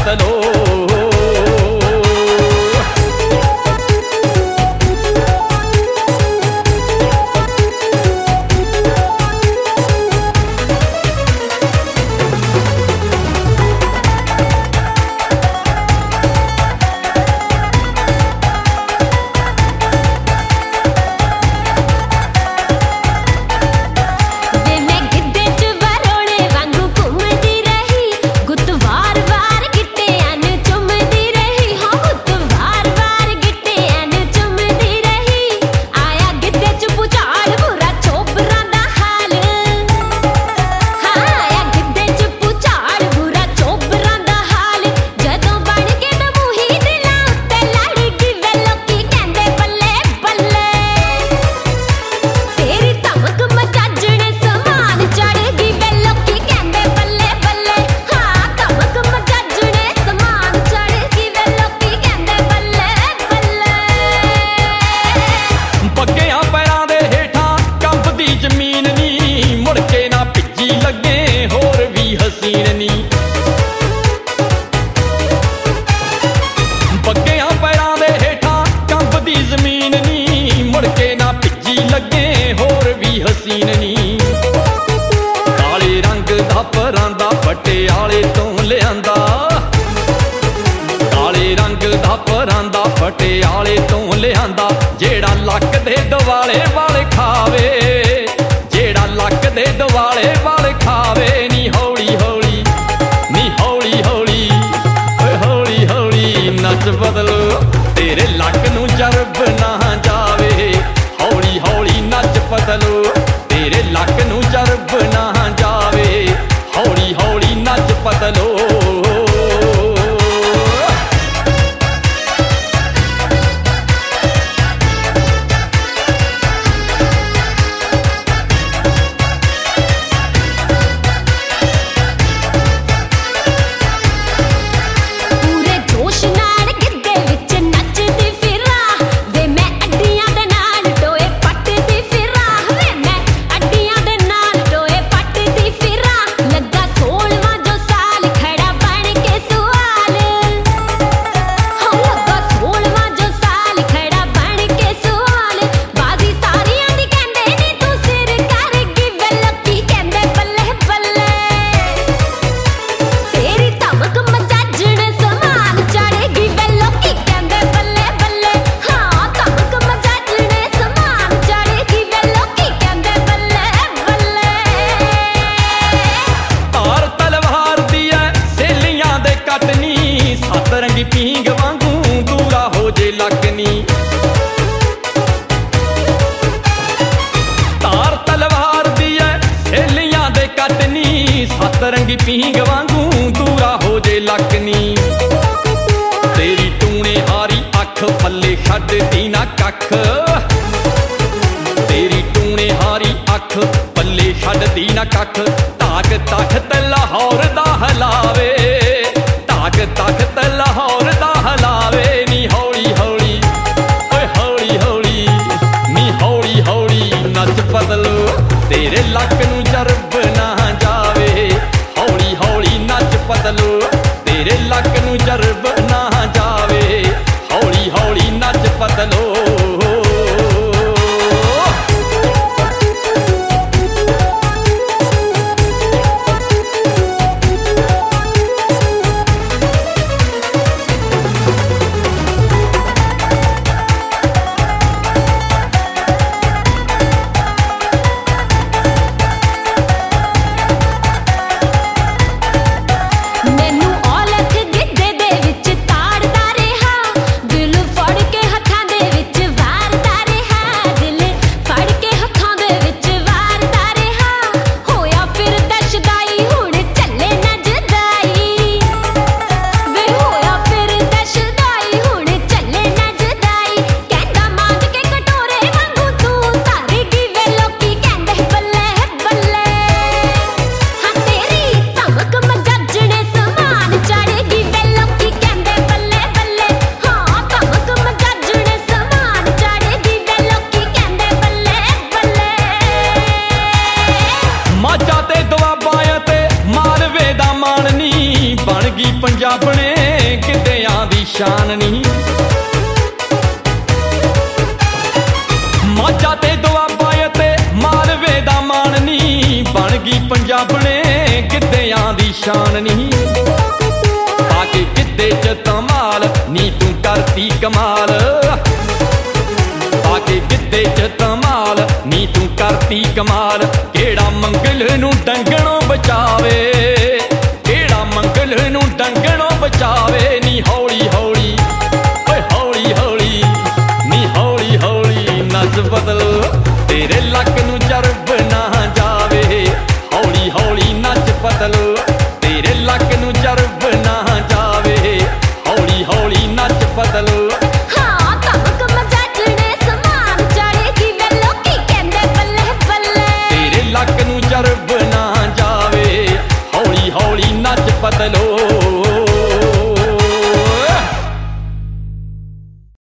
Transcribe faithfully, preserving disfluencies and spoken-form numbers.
पतलो। काले रंग दा परांदा पटियाले तो लियांदा, काले रंग दा परांदा पटियाले तो लियांदा। जेड़ा लक दे दुआले वाले खावे, जेड़ा लक दे दुआले वाले खावे। नी हौली हौली नी हौली हौली हौली हौली नच बदलो, तेरे लक नू जरब ना जावे। हौली हौली नच बदलो, तेरे लक नू जरब ना जावे। हौली हौली नच बदलो। रंगी पींग वांगू दूरा हो जे लकनी, तार तलवार दी है सहेलियां दे कटनी। सत रंगी पींग वांगू दूरा हो जे लकनी। तेरी टूने हारी अख पल्ले छड्ड दी ना कख, तेरी टूने हारी अख पल्ले छड्ड दी ना कख। ताक तख्त लाहौर दा हलावे, ताक तख्त लाहौर दा हलावे। नी हौली हौली ओए हौली हौली नी हौली हौली नच बदलो, तेरे लक नू जरब ना जावे। हौली हौली नच बदलो, तेरे लक नू जरब ना जावे। हौली हौली नच बदलो। मैनू औलख गिद्धे दे विच ताड़ ਸ਼ਾਨ ਨੀ। ਮਾਝਾ ਤੇ ਦੁਆਬਾ ਤੇ ਮਾਲਵੇ ਦਾ ਮਾਣ ਨੀ, ਬਣ ਗਈ ਪੰਜਾਬਣੇ ਗਿੱਧਿਆਂ ਦੀ ਸ਼ਾਨ ਨੀ। ਆ ਕੇ ਗਿੱਧੇ ਚ ਧਮਾਲ ਨੀ ਤੂੰ ਕਰਤੀ ਕਮਾਲ, ਆ ਕੇ ਗਿੱਧੇ ਚ ਧਮਾਲ ਨੀ ਤੂੰ ਕਰਤੀ ਕਮਾਲ। ਕਿਹੜਾ ਮੰਗਲ ਨੂੰ ਡੰਗਣੋਂ ਬਚਾਵੇ, ਕਿਹੜਾ ਮੰਗਲ ਨੂੰ ਡੰਗਣੋਂ ਬਚਾਵੇ।